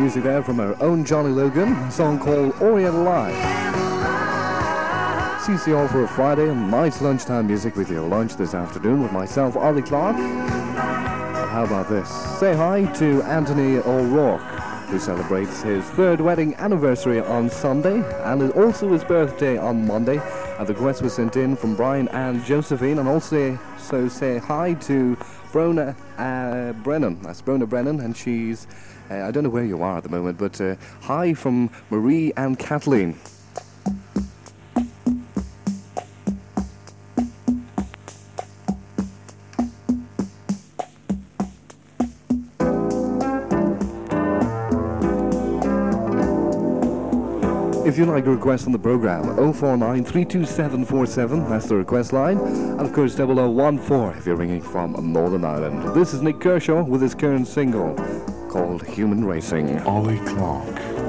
music there from our own Johnny Logan, a song called Oriental Life. CCR for a Friday, and nice lunchtime music with your lunch this afternoon with myself, Ollie Clark. And how about this? Say hi to Anthony O'Rourke, who celebrates his third wedding anniversary on Sunday, and also his birthday on Monday. And the request was sent in from Brian and Josephine, and also say hi to Brona Brennan. That's Brona Brennan, and she's, I don't know where you are at the moment, but hi from Marie and Kathleen. If you'd like a request on the programme, 049 32747, that's the request line, and of course 0014 if you're ringing from Northern Ireland. This is Nick Kershaw with his current single called Human Racing. Ollie Clark.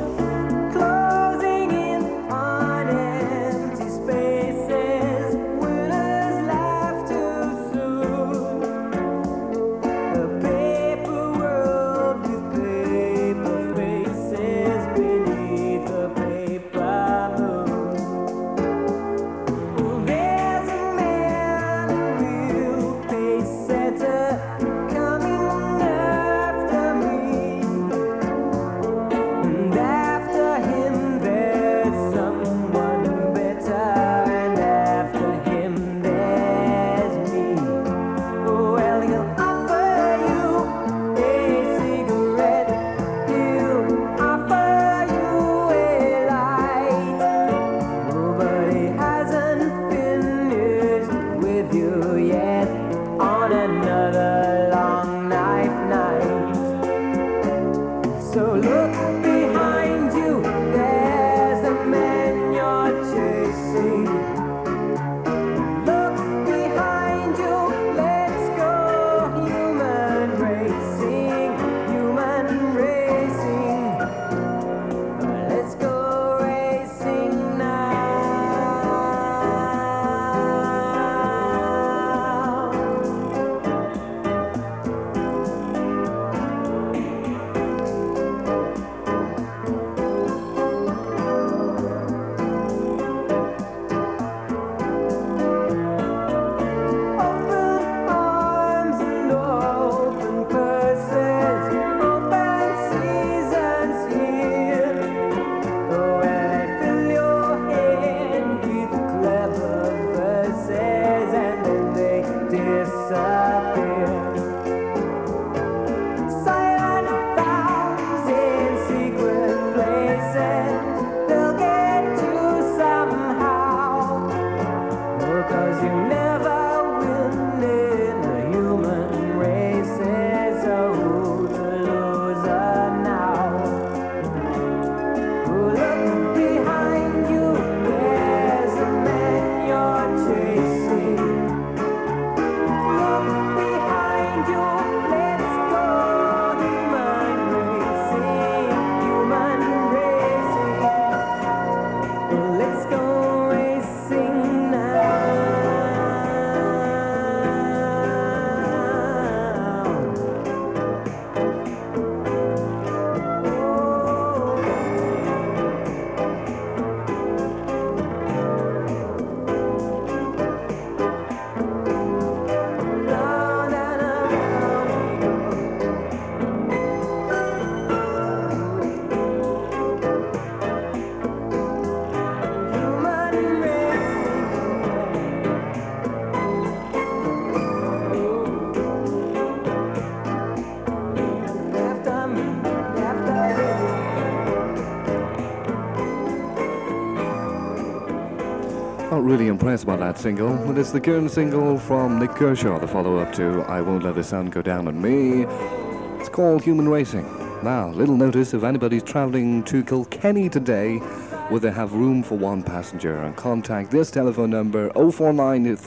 Really impressed by that single, but it's the current single from Nick Kershaw, the follow-up to I Won't Let the Sun Go Down on Me. It's called Human Racing. Now, little notice, if anybody's travelling to Kilkenny today, will they have room for one passenger? And contact this telephone number, 049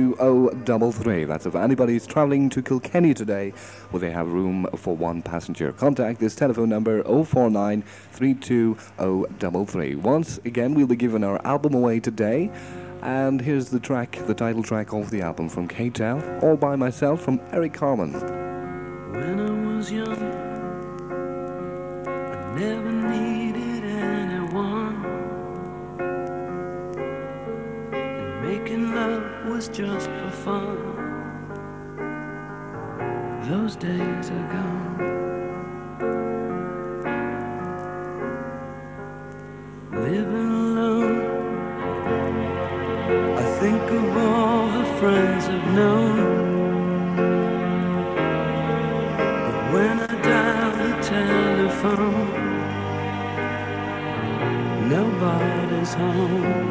32033. That's if anybody's travelling to Kilkenny today, will they have room for one passenger? Contact this telephone number, 049 32033. Once again, we'll be giving our album away today. And here's the track, the title track of the album from K-Town, All By Myself, from Eric Carmen. When I was young, never needed anyone, and making love was just for fun. Those days are gone. Living alone, I think of all the friends I've known, but when I dial the telephone, nobody's home.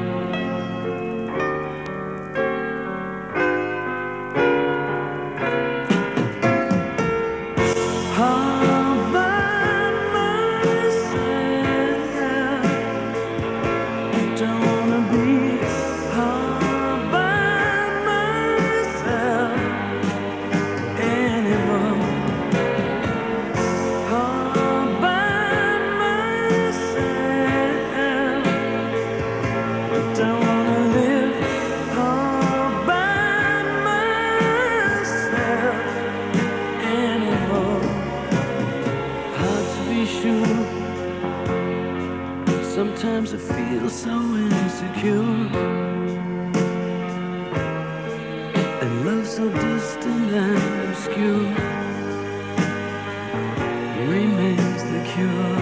Sometimes I feel so insecure, and love so distant and obscure remains the cure.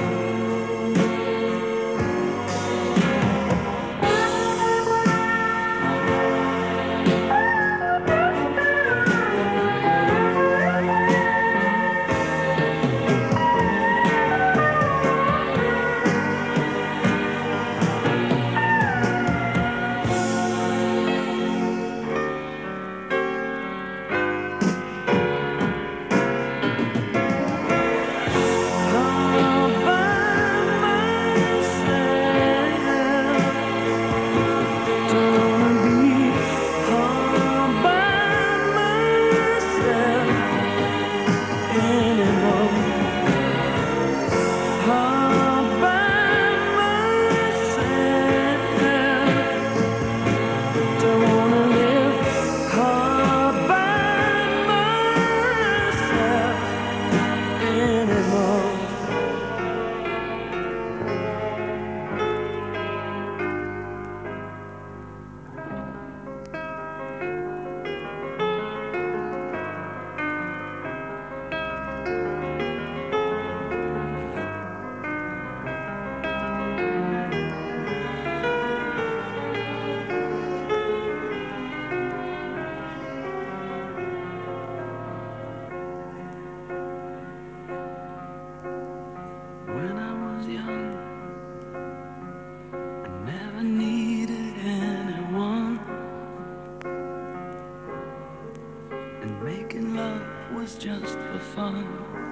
Just for fun,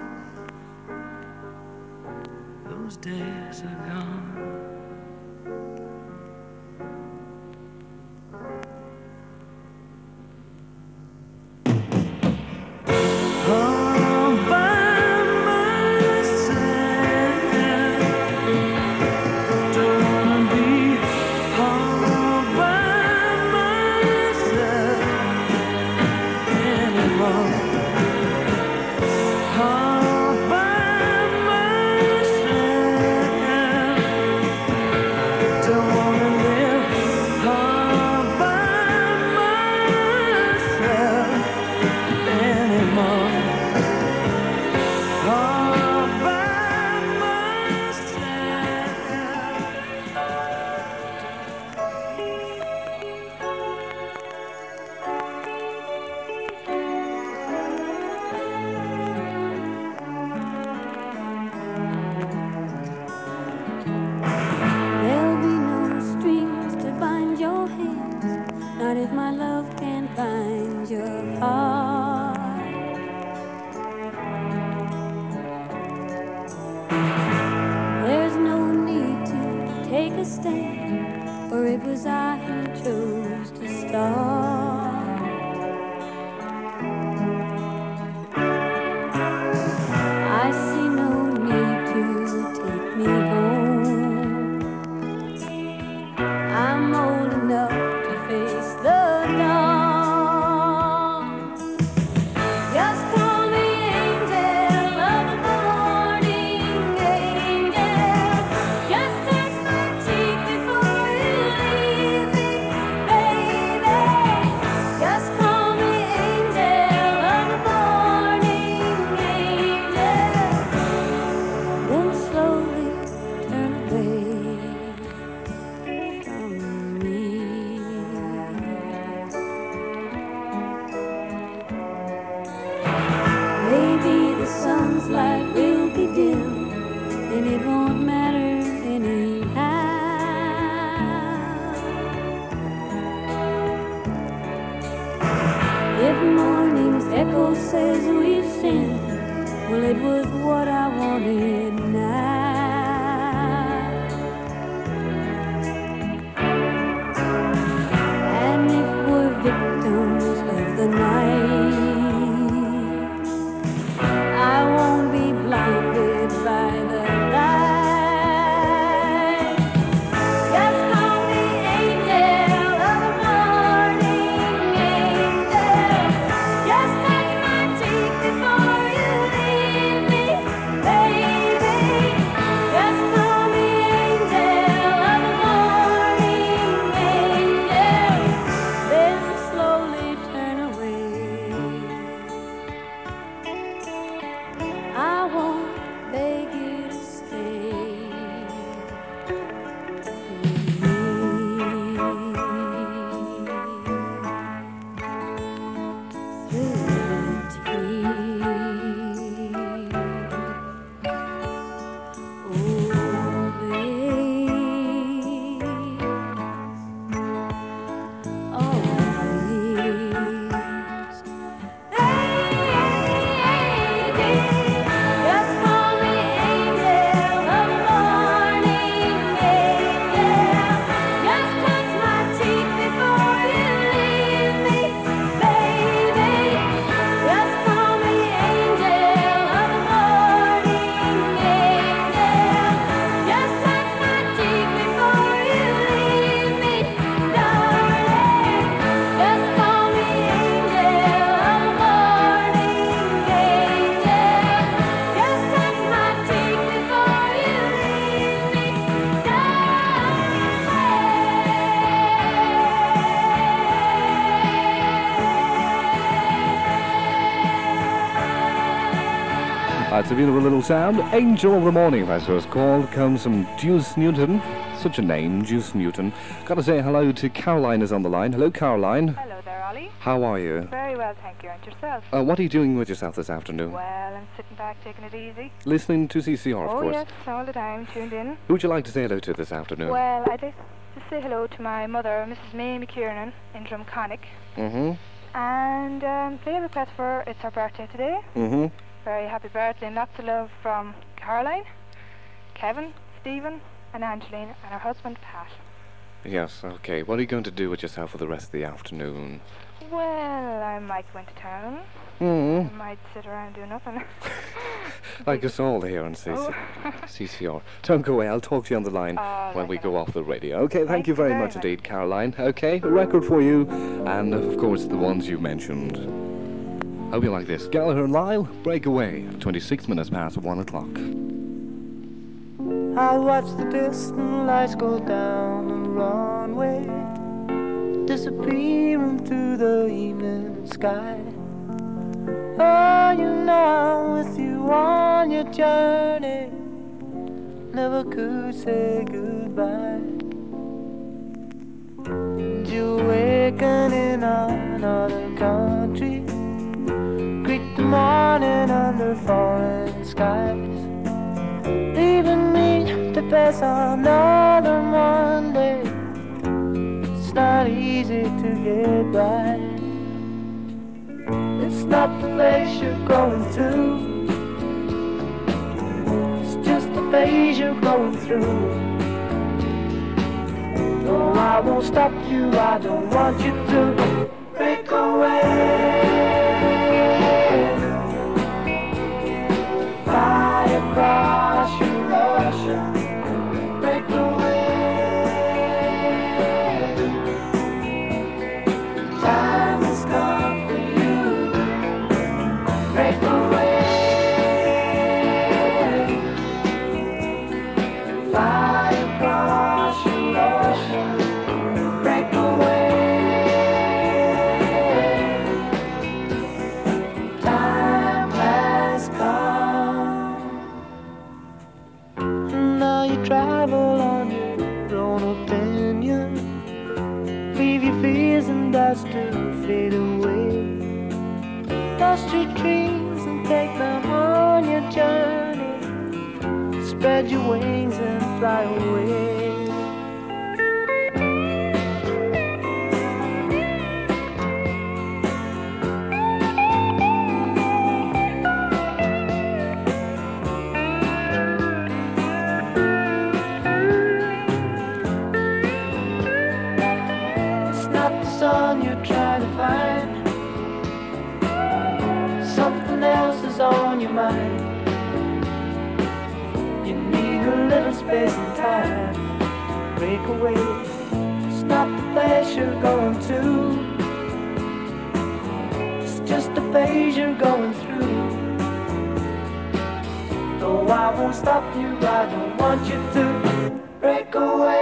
those days are gone. Just call me angel of the morning. and it won't matter anyhow. If morning's echo says we've sinned, well, it was what I wanted now. And if we're victims of the night, I won't be blinded by the light. Just call me angel of the morning, angel. Just touch my cheek before you leave me, baby. Just call me angel of the morning, angel. Then slowly turn away. I won't beg you to stay with me. Through the tears. Oh, babe. Oh, please. Baby, just call me angel of the morning, angel. Just touch my cheek before you leave me, baby. Just call me angel of the morning, angel. Just touch my cheek before you leave me, darling. Just call me angel of the morning, angel. Just touch my cheek before you leave me, That's a beautiful little sound. Angel of the Morning, that's what it's called. Comes from Deuce Newton. Such a name, Deuce Newton. Got to say hello to Caroline is on the line. Hello, Caroline. Hello there, Ollie. How are you? Very well, thank you. And yourself? What are you doing with yourself this afternoon? Well, I'm sitting back, taking it easy. Listening to CCR, of Oh, course. yes, all the time, tuned in. Who would you like to say hello to this afternoon? Well, I'd like to say hello to my mother, Mrs. May McKiernan, in Drumconic. Mm-hmm. And play a request for her. It's her birthday today. Mm-hmm. Very happy birthday and lots of love from Caroline, Kevin, Stephen, and Angeline, and her husband, Pat. Yes, okay. What are you going to do with yourself for the rest of the afternoon? Well, I might go into town. Mm-hmm. I might sit around and do nothing. Like us all here on Oh. CCR. Don't go away, I'll talk to you on the line Oh, when right we enough. go off the radio. Okay, thank you very much indeed, Caroline. Okay, a record for you, and of course the ones you mentioned. Hope you like this. Gallagher and Lyle, Breakaway, 26 minutes past 1 o'clock. I watch the distant lights go down the runway, disappearing through the evening sky. Oh, you know, with you on your journey, never could say goodbye. And you awaken in another country, greet the morning under foreign skies, leaving me to face another Monday. It's not easy to get by. It's not the place you're going to, it's just the phase you're going through. No, I won't stop you, I don't want you to break away. Fly across your ocean, break away. Time has come for you, break away. Fly across your ocean, break away. Time has come. Now you travel on your own opinion, leave your fears and doubts to fade away. Dust your dreams and take them on your journey. spread your wings and fly away. It's not the sun you're trying to find, something else is on your mind. You need a little space and time to break away. It's not the place you're going to, it's just the phase you're going through. No, I won't stop you, I don't want you to break away.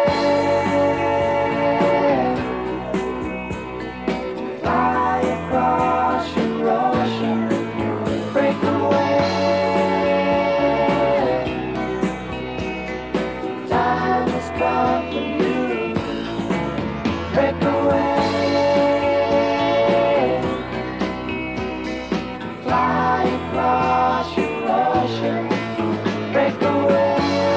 Fly across your ocean, break away. Time has come for you, break away. Fly across your ocean, break away.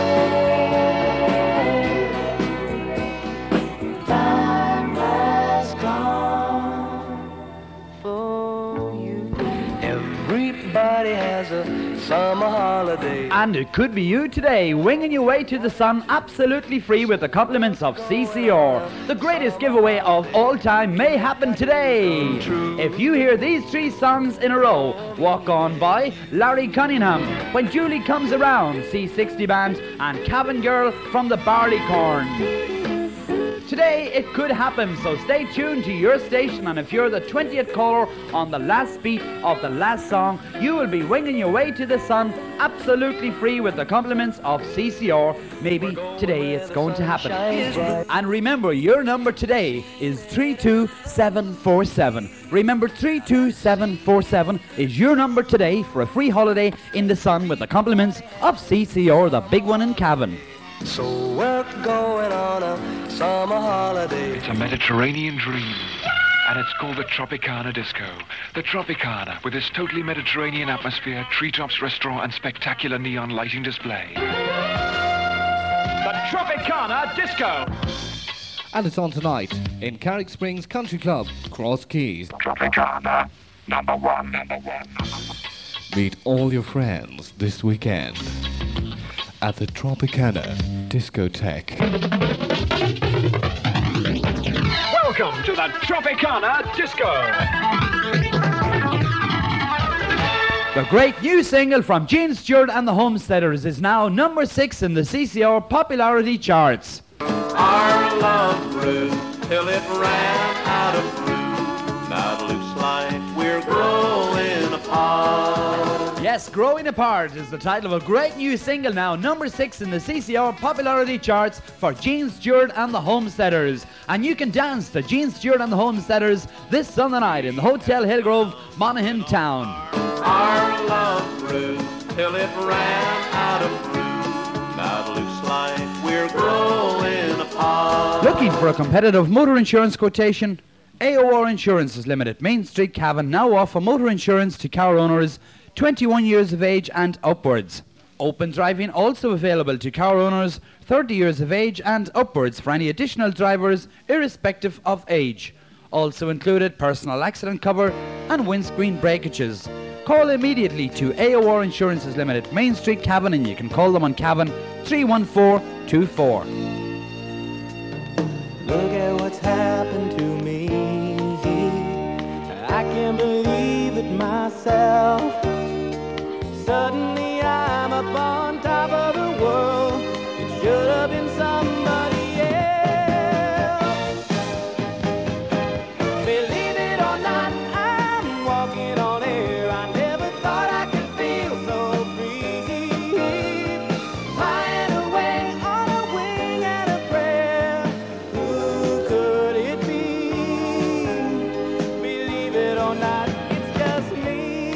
Time has come for you. Everybody has a summer holiday. And it could be you today, winging your way to the sun absolutely free with the compliments of CCR. The greatest giveaway of all time may happen today. If you hear these three songs in a row: Walk On By, Larry Cunningham, When Julie Comes Around, C60 Band, and Cabin Girl from the Barleycorn. Today it could happen, so stay tuned to your station, and if you're the 20th caller on the last beat of the last song, you will be winging your way to the sun absolutely free with the compliments of CCR. Maybe today it's going to happen. And remember, your number today is 32747. Remember, 32747 is your number today for a free holiday in the sun with the compliments of CCR, the big one in Cavan. So we're going on a summer holiday. It's a Mediterranean dream, and it's called the Tropicana Disco. The Tropicana, with its totally Mediterranean atmosphere, treetops, restaurant, and spectacular neon lighting display. The Tropicana Disco! And it's on tonight in Carrick Springs Country Club, Cross Keys. Tropicana, number one. Meet all your friends this weekend at the Tropicana Discotheque. Welcome to the Tropicana Disco! The great new single from Gene Stewart and the Homesteaders is now number 6 in the CCR popularity charts. Our love grew till it ran out of fruit. Now it looks like we're growing apart. Yes, Growing Apart is the title of a great new single now, number 6 in the CCR popularity charts for Gene Stewart and the Homesteaders. And you can dance to Gene Stewart and the Homesteaders this Sunday night in the Hotel Hillgrove, Monaghan Town. Our love grew till it ran out of fruit. Now it looks like we're growing apart. Looking for a competitive motor insurance quotation? AOR Insurances Limited, Main Street, Cavan, now offer motor insurance to car owners 21 years of age and upwards. Open driving also available to car owners 30 years of age and upwards for any additional drivers irrespective of age. Also included personal accident cover and windscreen breakages. Call immediately to AOR Insurances Limited, Main Street, Cavan, and you can call them on Cavan 31424. Look at what's happened to me. I can't believe it myself. Suddenly I'm up on top of the world. It should have been somebody else. Believe it or not, I'm walking on air. I never thought I could feel so free. Flying away on a wing and a prayer. Who could it be? Believe it or not, it's just me.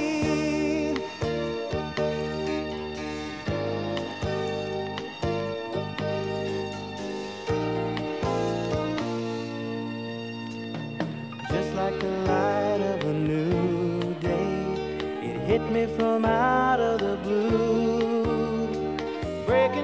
Just like the light of a new day, it hit me from out of the blue, breaking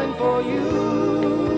falling for you.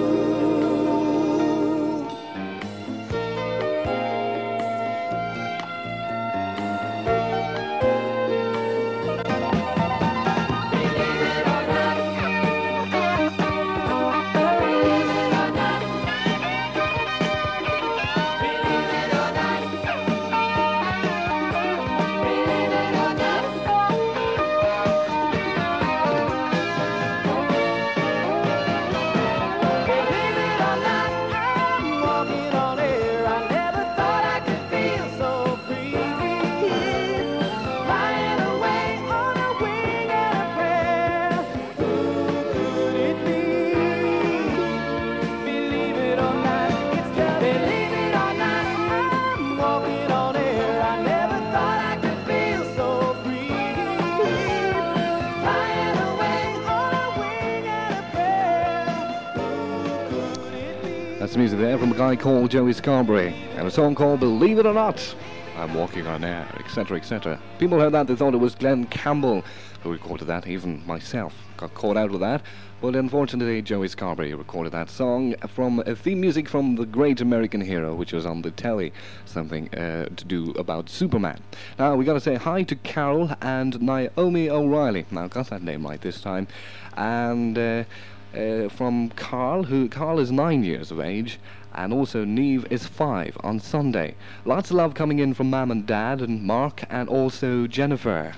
That's music there from a guy called Joey Scarborough, and a song called Believe It or Not, I'm Walking on Air, etc., etc. People heard that, they thought it was Glenn Campbell who recorded that. Even myself got caught out with that, but unfortunately Joey Scarborough recorded that song from theme music from The Great American Hero, which was on the telly, something to do about Superman. Now we got to say hi to Carol and Naomi O'Reilly. Now got that name right this time, and from Carl is 9 years of age, and also Neve is 5 on Sunday. Lots of love coming in from Mum and Dad and Mark and also Jennifer.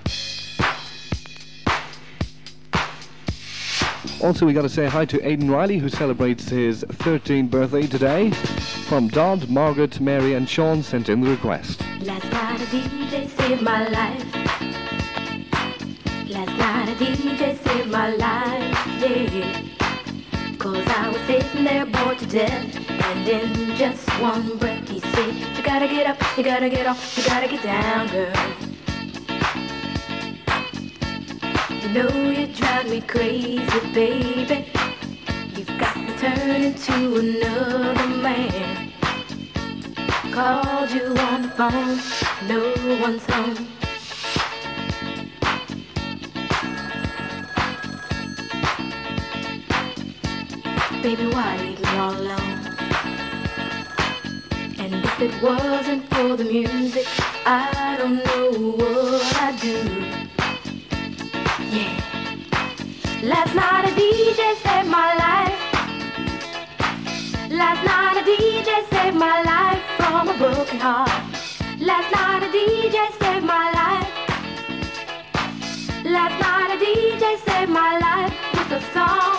Also we got to say hi to Aidan Riley, who celebrates his 13th birthday today. From Dodd, Margaret, Mary and Sean sent in the request. Last night a DJ saved my life. Last night a DJ saved my life, yeah. 'Cause I was sitting there bored to death, and in just one breath he said, you gotta get up, you gotta get off, you gotta get down, girl. You know you drive me crazy, baby. You've got me turn into another man. Called you on the phone, no one's home. Baby, why leave me all alone? And if it wasn't for the music, I don't know what I'd do. Yeah. Last night a DJ saved my life. Last night a DJ saved my life from a broken heart. Last night a DJ saved my life. Last night a DJ saved my life with a song.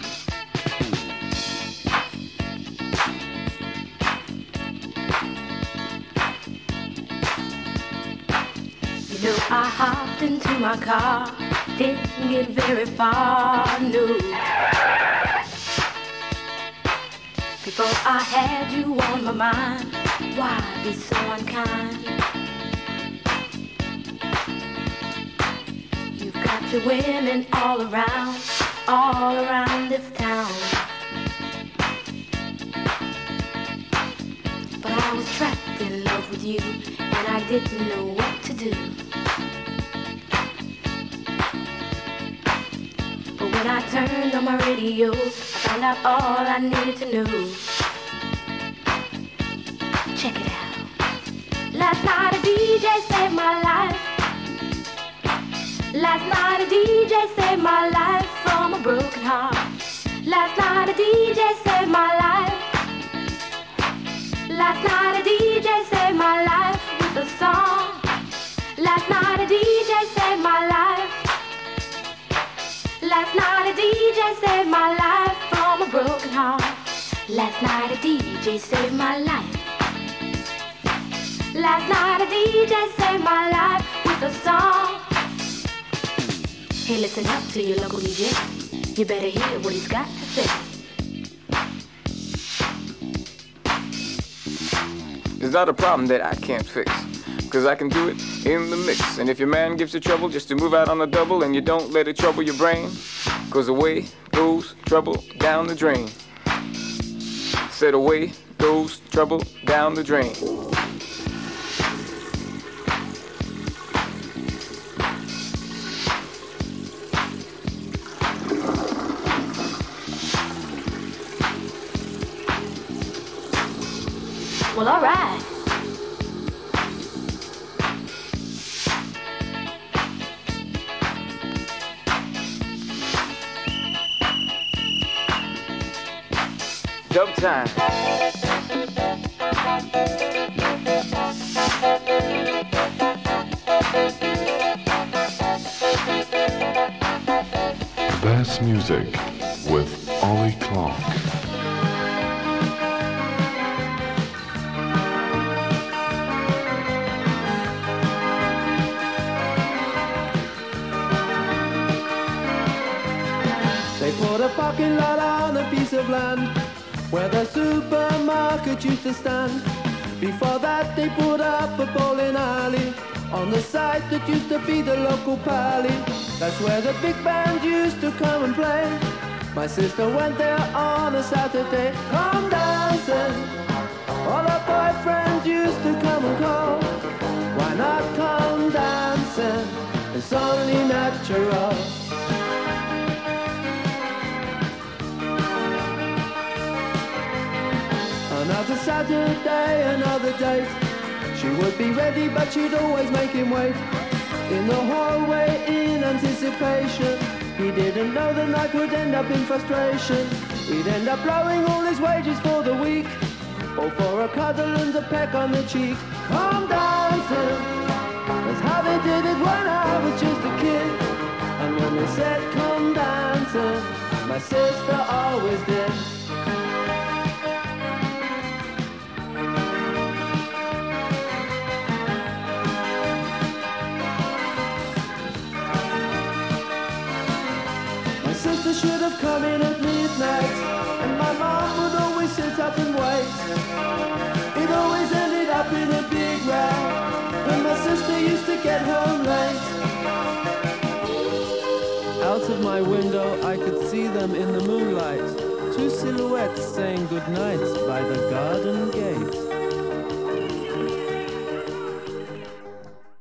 You know, I hopped into my car, didn't get very far, no. Before I had you on my mind, why be so unkind? You've got your women all around this town. But I was trapped in love with you, and I didn't know what to do. But when I turned on my radio, I found out all I needed to know. Check it out. Last night a DJ saved my life. Last night a DJ saved my life from a broken heart. Last night a DJ saved my life. Last night a DJ saved my life with a song. Last night a DJ saved my life. Last night a DJ saved my life from a broken heart. Last night a DJ saved my life. Last night a DJ saved my life with a song. Hey, listen up to your local DJ. You better hear what he's got to say. It's not a problem that I can't fix, 'cause I can do it in the mix. And if your man gives you trouble just to move out on the double, and you don't let it trouble your brain, 'cause away goes trouble down the drain. Said away goes trouble down the drain. Well, all right. Dub time. Bass Music with Ollie Clark. They put a parking lot on a piece of land where the supermarket used to stand. Before that they put up a bowling alley on the site that used to be the local pally. That's where the big bands used to come and play. My sister went there on a Saturday. Come dancing, all her boyfriends used to come and call. Why not come dancing? It's only natural. Another Saturday, another date. She would be ready, but she'd always make him wait. In the hallway, in anticipation. He didn't know the night would end up in frustration. He'd end up blowing all his wages for the week, or for a cuddle and a peck on the cheek. Come dancing, that's how they did it when I was just a kid. And when they said come dancing, my sister always did. Should have come in at midnight, and my mom would always sit up and wait. It always ended up in a big row, and my sister used to get home late. Out of my window I could see them in the moonlight, two silhouettes saying goodnight by the garden gate.